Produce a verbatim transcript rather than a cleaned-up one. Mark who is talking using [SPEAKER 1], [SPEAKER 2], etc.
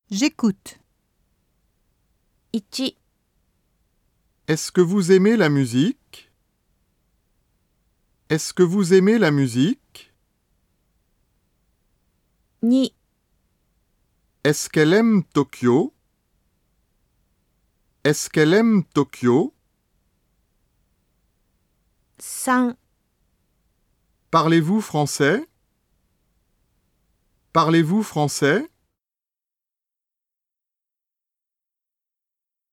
[SPEAKER 1] J'écoute.
[SPEAKER 2] いち、
[SPEAKER 3] Est-ce que vous aimez la musique? Est-ce que vous aimez la musique?
[SPEAKER 2] に、
[SPEAKER 3] Est-ce qu'elle aime Tokyo? Est-ce qu'elle aime Tokyo?
[SPEAKER 2] さん、
[SPEAKER 3] Parlez-vous français? Parlez-vous français?